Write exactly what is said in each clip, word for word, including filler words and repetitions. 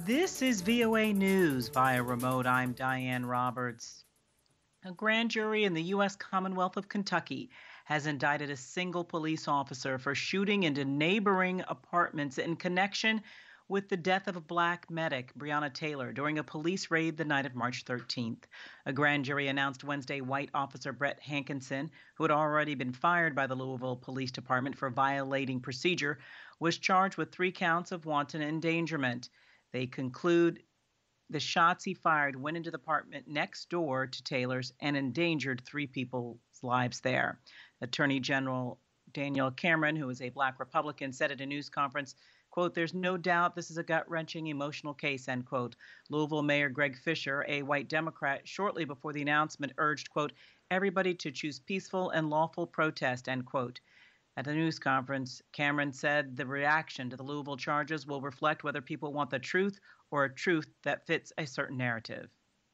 This is V O A News via remote. I'm Diane Roberts. A grand jury in the U S Commonwealth of Kentucky has indicted a single police officer for shooting into neighboring apartments in connection with the death of a black medic, Breonna Taylor, during a police raid the night of March thirteenth. A grand jury announced Wednesday white officer Brett Hankinson, who had already been fired by the Louisville Police Department for violating procedure, was charged with three counts of wanton endangerment. They conclude the shots he fired went into the apartment next door to Taylor's and endangered three people's lives there. Attorney General Daniel Cameron, who is a black Republican, said at a news conference, quote, "There's no doubt this is a gut-wrenching emotional case," end quote. Louisville Mayor Greg Fisher, a white Democrat, shortly before the announcement urged, quote, "everybody to choose peaceful and lawful protest," end quote. At a news conference, Cameron said the reaction to the Louisville charges will reflect whether people want the truth or a truth that fits a certain narrative.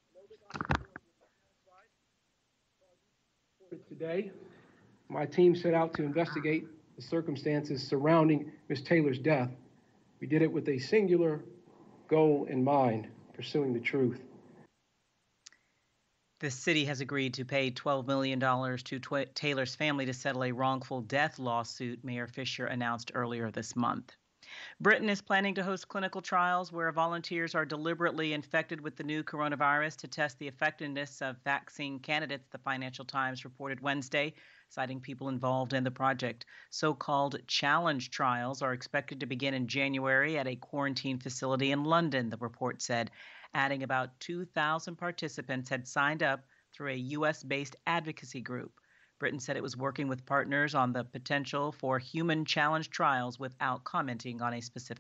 Today, my team set out to investigate the circumstances surrounding Miz Taylor's death. We did it with a singular goal in mind, pursuing the truth. The city has agreed to pay twelve million dollars to Tw- Taylor's family to settle a wrongful death lawsuit, Mayor Fisher announced earlier this month. Britain is planning to host clinical trials where volunteers are deliberately infected with the new coronavirus to test the effectiveness of vaccine candidates, the Financial Times reported Wednesday, citing people involved in the project. So-called challenge trials are expected to begin in January at a quarantine facility in London, the report said, adding about two thousand participants had signed up through a U S-based advocacy group. Britain said it was working with partners on the potential for human challenge trials without commenting on a specific